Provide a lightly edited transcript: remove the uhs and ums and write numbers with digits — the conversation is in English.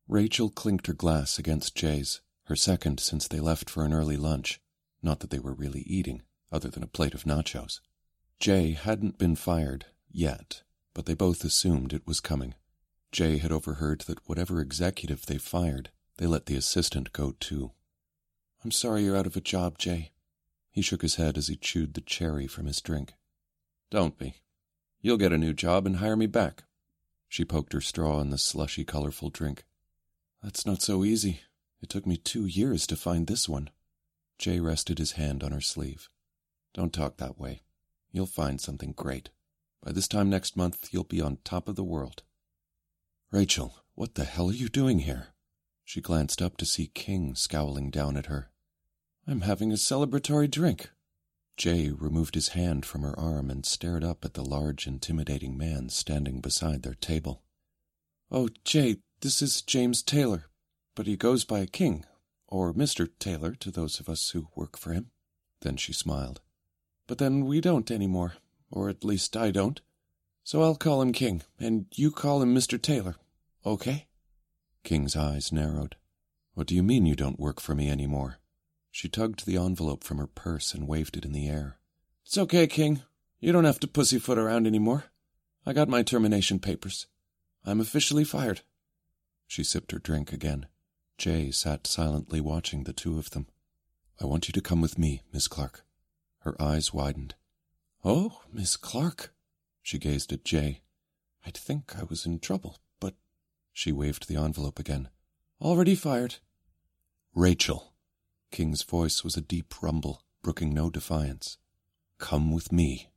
Rachel clinked her glass against Jay's, her second since they left for an early lunch. Not that they were really eating, other than a plate of nachos. Jay hadn't been fired, yet, but they both assumed it was coming. Jay had overheard that whatever executive they fired, they let the assistant go too. "I'm sorry you're out of a job, Jay." He shook his head as he chewed the cherry from his drink. "Don't be. You'll get a new job and hire me back." She poked her straw in the slushy, colorful drink. "That's not so easy. It took me 2 years to find this one." Jay rested his hand on her sleeve. "Don't talk that way. You'll find something great. By this time next month, you'll be on top of the world." "Rachel, what the hell are you doing here?" She glanced up to see King scowling down at her. "I'm having a celebratory drink." Jay removed his hand from her arm and stared up at the large, intimidating man standing beside their table. "Oh, Jay, this is James Taylor, but he goes by King, or Mr. Taylor to those of us who work for him." Then she smiled. "But then we don't anymore, or at least I don't. So I'll call him King, and you call him Mr. Taylor, okay?" King's eyes narrowed. "What do you mean you don't work for me anymore?" She tugged the envelope from her purse and waved it in the air. "It's okay, King. You don't have to pussyfoot around anymore. I got my termination papers. I'm officially fired." She sipped her drink again. Jay sat silently watching the two of them. "I want you to come with me, Miss Clark." Her eyes widened. "Oh, Miss Clark." She gazed at Jay. "I'd think I was in trouble, but—" She waved the envelope again. "Already fired." "Rachel." King's voice was a deep rumble, brooking no defiance. "Come with me."